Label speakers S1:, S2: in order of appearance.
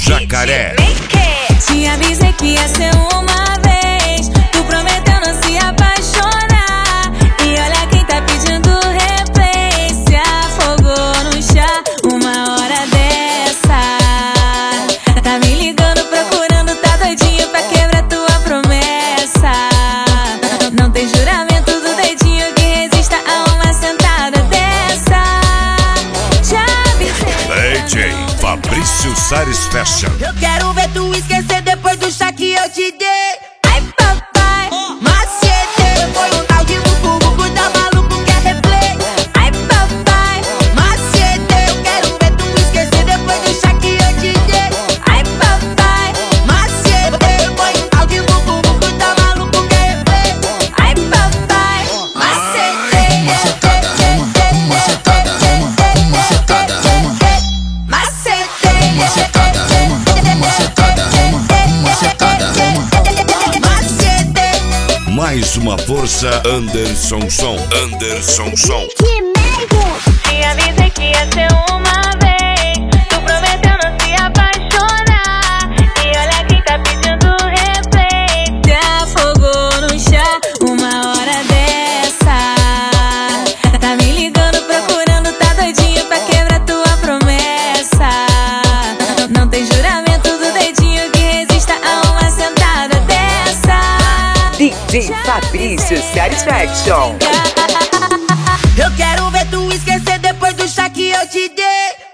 S1: Jacaré.
S2: Te avisei que ia ser uma vez, tu prometeu não se apaixonar. E olha quem tá pedindo replay, se afogou no chá uma hora dessa. Tá me ligando procurando, tá doidinho pra quebrar tua promessa. Não tem juramento do dedinho que resista a uma sentada dessa. Já avisei.
S1: DJ Fabrício Sares Fashion.
S3: Eu quero ver tu esquecer depois do chá que eu te dei.
S2: Ai papai,
S3: Macete, foi um tal de bucu, tá maluco, quer replay.
S2: ai papai,
S3: Macete, eu quero ver tu esquecer depois do chá que eu te dei.
S2: ai papai,
S3: Macete, foi um tal de bucu, tá maluco, quer replay.
S2: ai papai,
S3: Macete,
S4: Macetada, toma, macetada, toma, macetada, toma,
S3: macete,
S4: macetada, toma, macetada, toma, macetada, toma.
S3: macete.
S1: Mais uma força, Anderson Som. Anderson Som.
S2: te avisei que ia ser uma vez, tu prometeu não se apaixonar. E olha quem tá pedindo replay, te afogou no chá uma hora dessa. Tá me ligando procurando, tá doidinho pra quebrar tua promessa. Não tem juramento do dedinho que resista a uma sentada dessa.
S5: DJ Fabrício Satisfaction.
S3: Eu quero ver tu esquecer depois do chá que eu te dei.